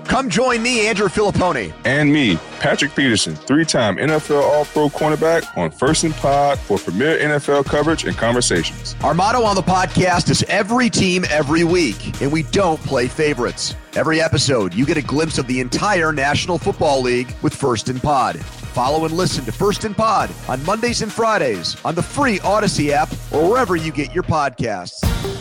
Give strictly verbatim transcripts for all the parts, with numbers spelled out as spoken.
Come join me, Andrew Filippone. And me, Patrick Peterson, three-time N F L All-Pro cornerback on First and Pod for premier N F L coverage and conversations. Our motto on the podcast is every team, every week, and we don't play favorites. Every episode, you get a glimpse of the entire National Football League with First and Pod. Follow and listen to First and Pod on Mondays and Fridays on the free Odyssey app or wherever you get your podcasts.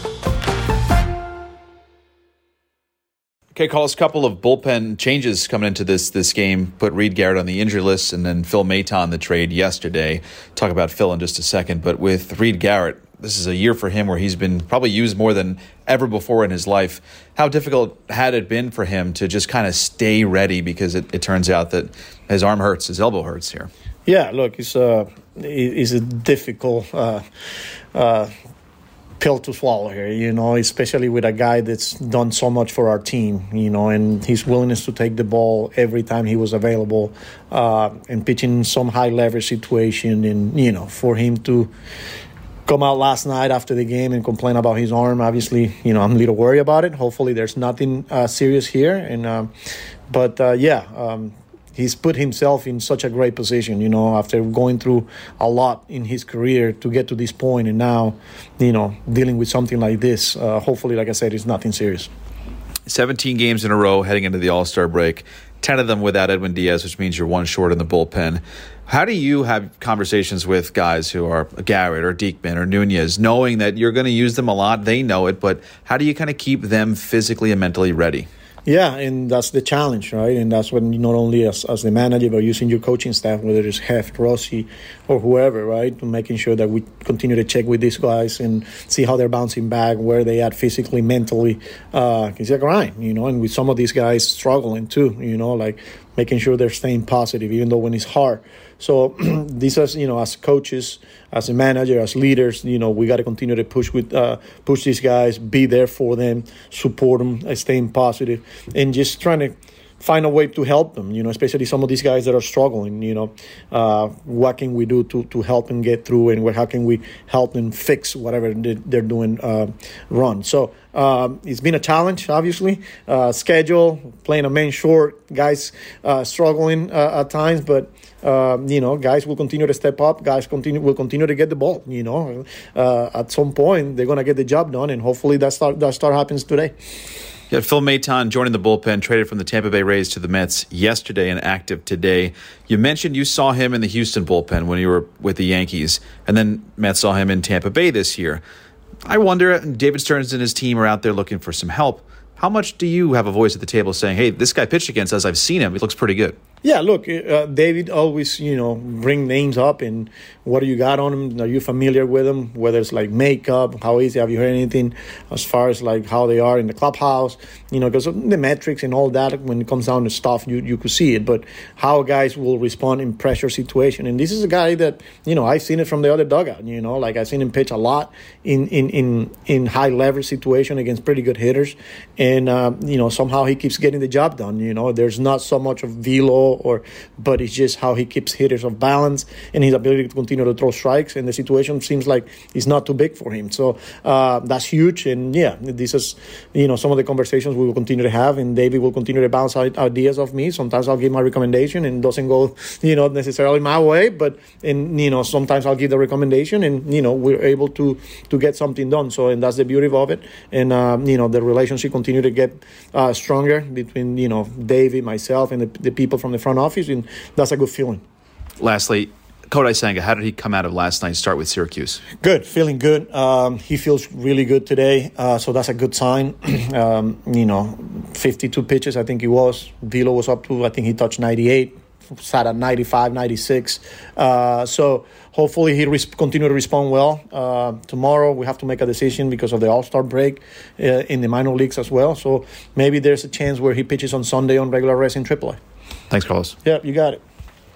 Okay, Carlos, a couple of bullpen changes coming into this this game. Put Reed Garrett on the injury list and then Phil Maton the trade yesterday. Talk about Phil in just a second. But with Reed Garrett, this is a year for him where he's been probably used more than ever before in his life. How difficult had it been for him to just kind of stay ready, because it, it turns out that his arm hurts, his elbow hurts here? Yeah, look, it's a, it's a difficult uh, uh pill to swallow here, you know, especially with a guy that's done so much for our team, you know, and his willingness to take the ball every time he was available uh, and pitching in some high leverage situation. And, you know, for him to come out last night after the game and complain about his arm, obviously, you know, I'm a little worried about it. Hopefully there's nothing uh, serious here. And um, But, uh, yeah, um, he's put himself in such a great position, you know, after going through a lot in his career to get to this point, and now, you know, dealing with something like this. Uh, hopefully, like I said, it's nothing serious. seventeen games in a row heading into the All-Star break, ten of them without Edwin Diaz, which means you're one short in the bullpen. How do you have conversations with guys who are Garrett or Diekman or Nunez, knowing that you're going to use them a lot? They know it, but how do you kind of keep them physically and mentally ready? Yeah, and that's the challenge, right? And that's when you not only as, as the manager, but using your coaching staff, whether it's Heft, Rossi, or whoever, right? Making sure that we continue to check with these guys and see how they're bouncing back, where they at physically, mentally. Uh, it's a grind, you know, and with some of these guys struggling too, you know, like making sure they're staying positive, even though when it's hard. So these are, you know, as coaches, as a manager, as leaders, you know, we got to continue to push with uh, push these guys, be there for them, support them, staying positive, and just trying to find a way to help them, you know, especially some of these guys that are struggling, you know, uh, what can we do to, to help them get through, and how can we help them fix whatever they're doing uh, wrong. So um, it's been a challenge, obviously. Uh, schedule, playing a man short, guys uh, struggling uh, at times, but, uh, you know, guys will continue to step up. Guys continue will continue to get the ball, you know. Uh, at some point, they're going to get the job done, and hopefully that start, that start happens today. Yeah, Phil Maton joining the bullpen, traded from the Tampa Bay Rays to the Mets yesterday and active today. You mentioned you saw him in the Houston bullpen when you were with the Yankees, and then Mets saw him in Tampa Bay this year. I wonder, David Stearns and his team are out there looking for some help. How much do you have a voice at the table saying, hey, this guy pitched against us, I've seen him, he looks pretty good? Yeah, look, uh, David always, you know, bring names up and what do you got on him? Are you familiar with them? Whether it's like makeup, how easy, have you heard anything as far as like how they are in the clubhouse? You know, because the metrics and all that, when it comes down to stuff, you, you could see it. But how guys will respond in pressure situation. And this is a guy that, you know, I've seen it from the other dugout, you know, like I've seen him pitch a lot in, in, in, in high leverage situation against pretty good hitters. And, uh, you know, somehow he keeps getting the job done. You know, there's not so much of velo, or but it's just how he keeps hitters off balance and his ability to continue to throw strikes, and the situation seems like it's not too big for him. So uh, that's huge. And yeah, this is, you know, some of the conversations we will continue to have, and David will continue to bounce out ideas off me. Sometimes I'll give my recommendation and it doesn't go, you know, necessarily my way, but and you know, sometimes I'll give the recommendation and, you know, we're able to to get something done. So, and that's the beauty of it. And um, you know, the relationship continue to get uh, stronger between, you know, David, myself, and the, the people from the front office, and that's a good feeling. Lastly, Kodai Senga, how did he come out of last night's start with Syracuse? Good, feeling good. Um, he feels really good today, uh, so that's a good sign. um, you know, fifty-two pitches, I think he was. Velo was up to, I think he touched ninety-eight, sat at ninety-five, ninety-six. Uh, so hopefully he res- continue to respond well. Uh, tomorrow we have to make a decision because of the All-Star break uh, in the minor leagues as well. So maybe there's a chance where he pitches on Sunday on regular rest in triple A. Thanks, Carlos. Yeah, you got it.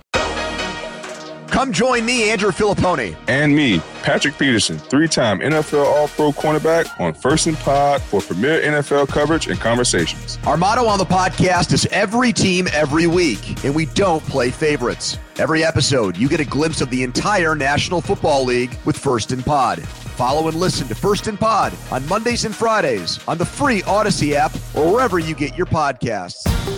Come join me, Andrew Filippone. And me, Patrick Peterson, three-time N F L All-Pro cornerback on First and Pod for premier N F L coverage and conversations. Our motto on the podcast is every team, every week, and we don't play favorites. Every episode, you get a glimpse of the entire National Football League with First and Pod. Follow and listen to First and Pod on Mondays and Fridays on the free Odyssey app or wherever you get your podcasts.